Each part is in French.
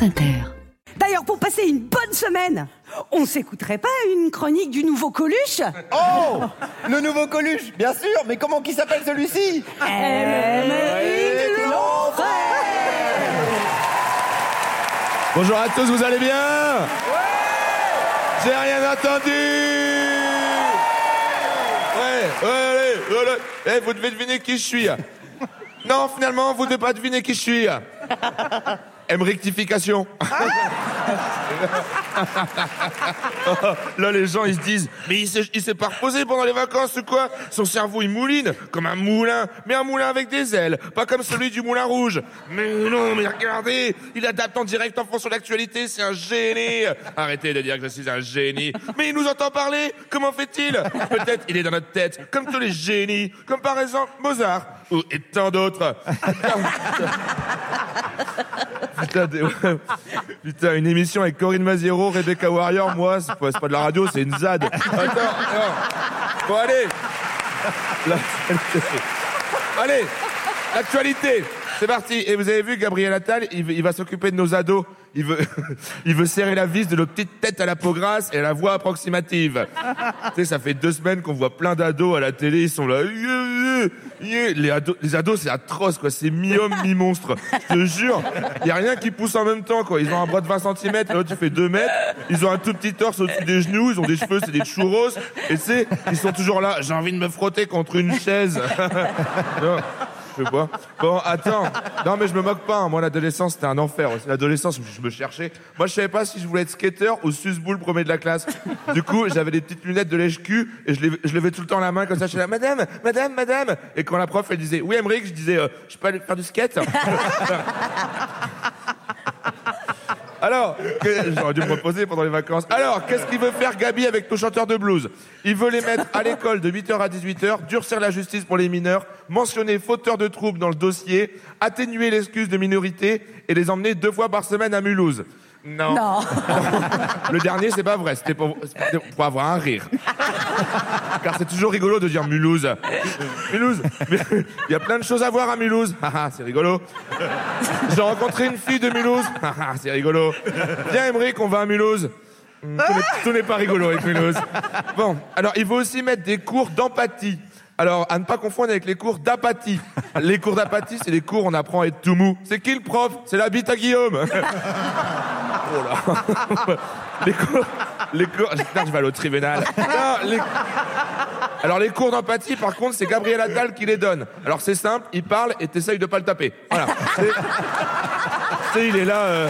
France Inter. D'ailleurs, pour passer une bonne semaine, on s'écouterait pas une chronique du nouveau Coluche ? Oh, le nouveau Coluche, bien sûr, mais comment qu'il s'appelle celui-ci ? Émeric Lompré. Bonjour à tous, vous allez bien ? J'ai rien entendu. Allez. Vous devez deviner qui je suis. Non, finalement, vous ne devez pas deviner qui je suis. Rectification. Là, les gens, ils se disent, mais il s'est pas reposé pendant les vacances ou quoi ? Son cerveau, il mouline comme un moulin, mais un moulin avec des ailes, pas comme celui du Moulin Rouge. Mais non, mais regardez, il adapte en direct en fonction de l'actualité, c'est un génie. Arrêtez de dire que je suis un génie. Mais il nous entend parler, comment fait-il ? Peut-être il est dans notre tête, comme tous les génies, comme par exemple Mozart, et tant d'autres. Putain, une émission avec Corinne Maziero, Rebecca Warrior, moi, c'est pas de la radio, c'est une ZAD. Attends, non. Bon, allez. Allez, l'actualité. C'est parti. Et vous avez vu, Gabriel Attal, il va s'occuper de nos ados. Il veut serrer la vis de nos petites têtes à la peau grasse et à la voix approximative. Tu sais, ça fait 2 semaines qu'on voit plein d'ados à la télé, ils sont là. Les ados, c'est atroce, quoi. C'est mi-homme, mi-monstre. Je te jure, il y a rien qui pousse en même temps, quoi. Ils ont un bras de 20 cm, l'autre il fait 2 mètres. Ils ont un tout petit torse au-dessus des genoux, ils ont des cheveux, c'est des churros. Et tu sais, ils sont toujours là. J'ai envie de me frotter contre une chaise. Non. Je sais pas. Bon, attends. Non, mais je me moque pas. Hein. Moi, l'adolescence, c'était un enfer. L'adolescence, je me cherchais. Moi, je savais pas si je voulais être skater ou susboule premier de la classe. Du coup, j'avais des petites lunettes de lèche-cul et je levais tout le temps la main comme ça. Je suis là, madame. Et quand la prof, elle disait, oui, Émeric, je disais, je peux aller faire du skate? Alors, j'aurais dû me reposer pendant les vacances. Alors, qu'est-ce qu'il veut faire Gabi avec nos chanteurs de blues ? Il veut les mettre à l'école de 8h à 18h, durcir la justice pour les mineurs, mentionner fauteur de troubles dans le dossier, atténuer l'excuse de minorité et les emmener 2 fois par semaine à Mulhouse. Non. Le dernier, c'est pas vrai. C'était pour avoir un rire. Car c'est toujours rigolo de dire Mulhouse. Mulhouse. Mais il y a plein de choses à voir à Mulhouse. C'est rigolo. J'ai rencontré une fille de Mulhouse. C'est rigolo. Viens, Émeric, on va à Mulhouse. Tout n'est pas rigolo avec Mulhouse. Bon, alors il faut aussi mettre des cours d'empathie. Alors, à ne pas confondre avec les cours d'apathie. Les cours d'apathie, c'est les cours où on apprend à être tout mou. C'est qui le prof ? C'est la bite à Guillaume. Oh là. Les cours, j'espère que je vais aller au tribunal. Non, Alors, les cours d'empathie, par contre, c'est Gabriel Attal qui les donne. Alors, c'est simple, il parle et t'essayes de pas le taper. Voilà. Tu sais, il est là...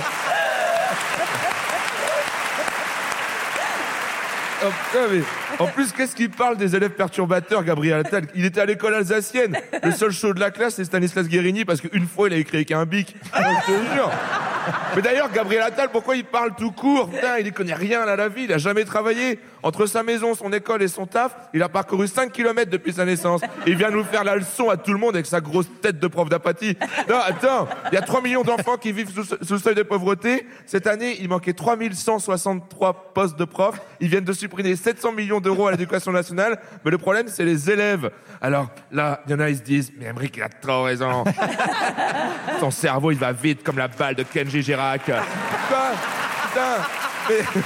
En plus, qu'est-ce qu'il parle des élèves perturbateurs, Gabriel Attal ? Il était à l'école alsacienne. Le seul show de la classe, c'est Stanislas Guérini, parce qu'une fois, il a écrit avec un bic. Je te jure. Mais d'ailleurs, Gabriel Attal, pourquoi il parle tout court ? Putain, il y connaît rien à la vie, il a jamais travaillé. Entre sa maison, son école et son taf, il a parcouru 5 km depuis sa naissance. Et il vient nous faire la leçon à tout le monde avec sa grosse tête de prof d'apathie. Non, attends, il y a 3 millions d'enfants qui vivent sous le seuil de pauvreté. Cette année, il manquait 3163 postes de profs. Ils viennent de supprimer 700 millions d'euros à l'éducation nationale. Mais le problème, c'est les élèves. Alors là, il y en a, ils se disent, mais Émeric, il a trop raison. Son cerveau, il va vite comme la balle de Kenji Girac. Quoi ? Putain, mais...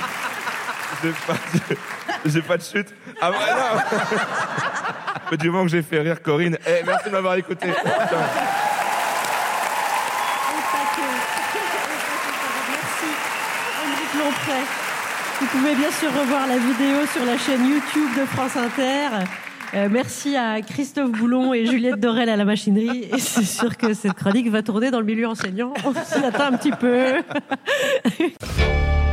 J'ai pas de chute. Ah ouais, non. Mais du moment que j'ai fait rire Corinne. Merci de m'avoir écouté. Putain. Merci, Émeric Lompré. Vous pouvez bien sûr revoir la vidéo sur la chaîne YouTube de France Inter. Merci à Christophe Boulon et Juliette Dorel à la machinerie. Et c'est sûr que cette chronique va tourner dans le milieu enseignant. On s'y attend un petit peu.